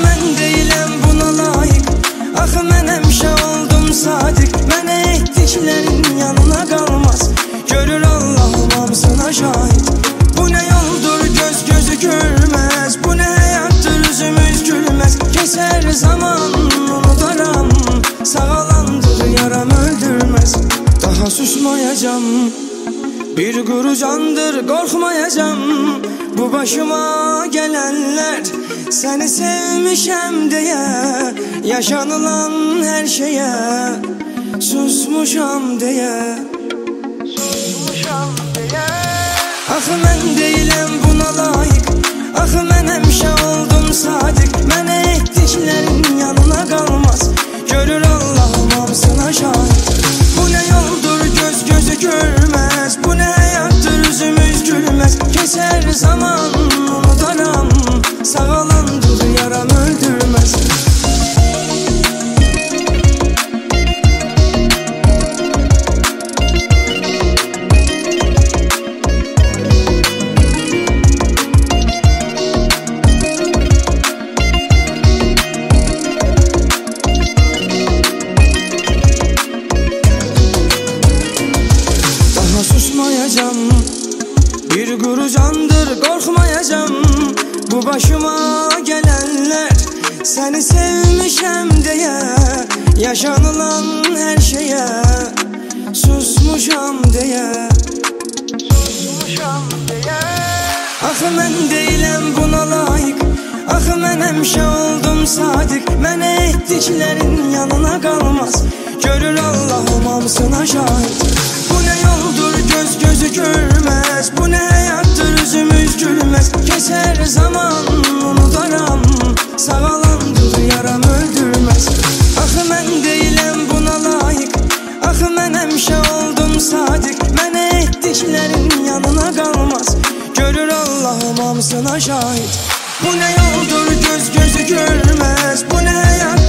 mən deyiləm buna layiq. Axı mən həmişə oldum sadiq. Mənə etdiklərin yanına qalmaz. Görür Allahım hamısına şahid. Bu nə yoldur göz gözü görməz. Bu nə həyatdır üzümüz gülməz. Keçər zaman unudaram. Sağalandır yaram öldürməz. Daha susmayacam. Bir quru candır qorxmayacam. Bu başıma gələnlər səni sevmişəm deyə. Yaşanılan hər şeyə susmuşam deyə. Axı mən deyiləm buna layiq. Axı mən həmişə oldum sadiq. Mənə etdiklərin yanına qalmaz. Görür Allahım hamısına şahid. Bu nə yoldur göz gözü görməz. Bu nə həyatdır üzümüz gülməz. Keçər zaman unudaram. Sağalandır yaram öldürməz. Susmayacam. Bir quru candır qorxmayacam. Bu başıma gələnlər səni sevmişəm deyə. Yaşanılan hər şeyə susmuşam deyə. Axı mən deyiləm buna layiq. Axı mən həmişə oldum sadiq. Mənə etdiklərin yanına qalmaz. Görür Allahım hamısına şahid. Bu nə yoldur göz gözü görməz. Bu nə həyatdır üzümüz gülməz. Keçər zaman unudaram. Sağalandır yaram öldürməz. Axı mən deyiləm buna layiq. Axı mən həmişə oldum sadiq. Mənə etdiklərin yanına qalmaz. Görür Allahım hamısına şahid. Bu nə yoldur göz gözü görməz. Bu nə həyat